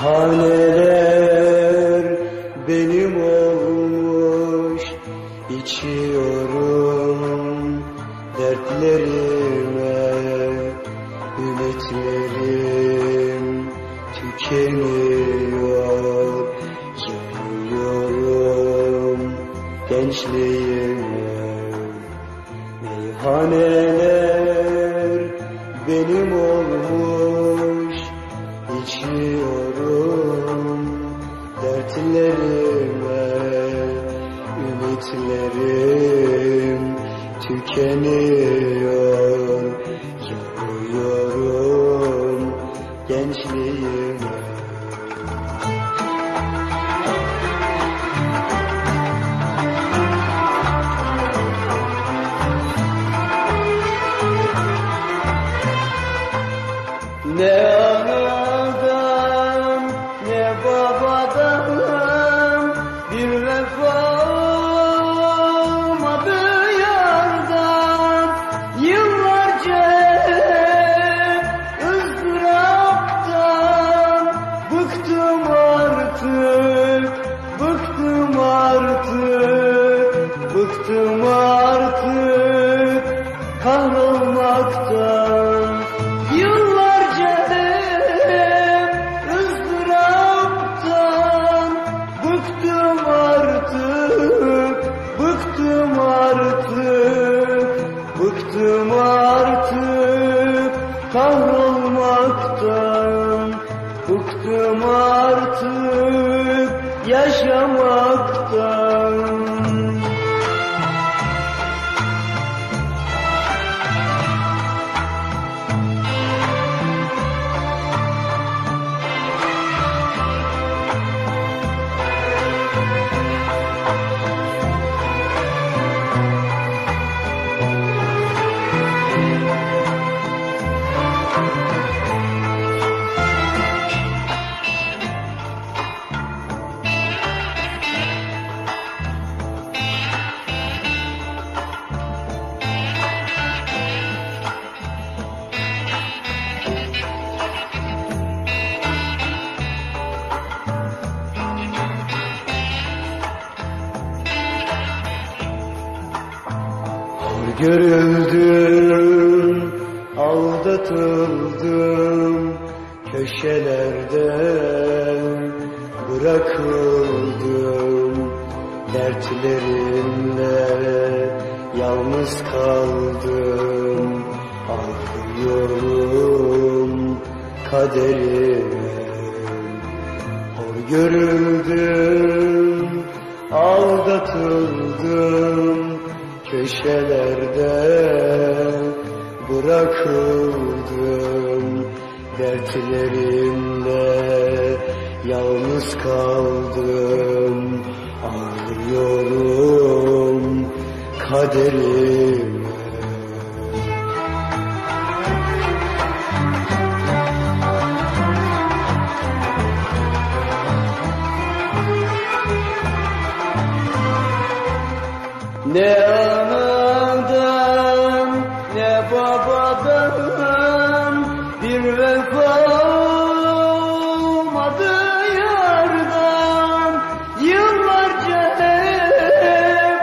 Meyhaneler benim olmuş, içiyorum dertlerime, ümitlerim tükeniyor, yıkıyorum gençliğime. Meyhaneler benim olmuş, İçiyorum dertlerime, ümitlerim tükeniyor, yıkıyorum gençliğime. Ne anadan ne babadan bir vefa olmadı yardan. Yıllarca ızdıraptan bıktım artık, bıktım artık, bıktım artık kahrolmaktan. Bıktım artık kahrolmaktan, bıktım artık yaşamaktan. Görüldüm, aldatıldım, köşelerde bırakıldım, dertlerimle yalnız kaldım, ağlıyorum kaderime. Hor görüldüm, aldatıldım, köşelerde bırakıldım, dertlerimle yalnız kaldım, ağlıyorum kaderime. Ne anadan ne babadan bir vefa olmadı yardan. Yıllarca hep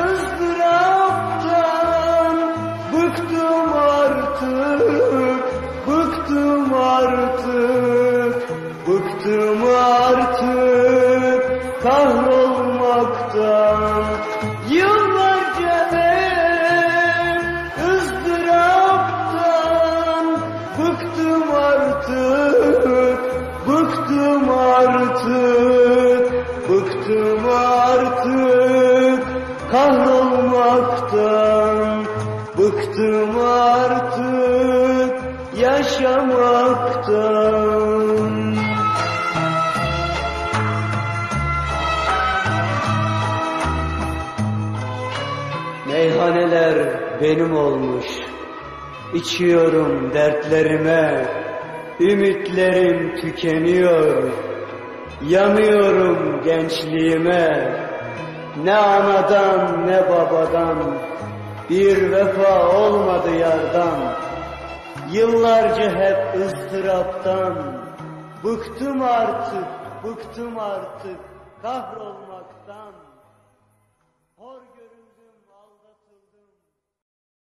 ızdıraptan bıktım artık, bıktım artık, bıktım artık kahrolmaktan. Yıllarca hep ızdıraptan bıktım artık, bıktım artık, bıktım artık kahrolmaktan, bıktım artık yaşamaktan. Meyhaneler benim olmuş, içiyorum dertlerime, ümitlerim tükeniyor, yanıyorum gençliğime. Ne anadan ne babadan bir vefa olmadı yardan. Yıllarca hep ıstıraptan Bıktım artık, bıktım artık kahrolmaktan.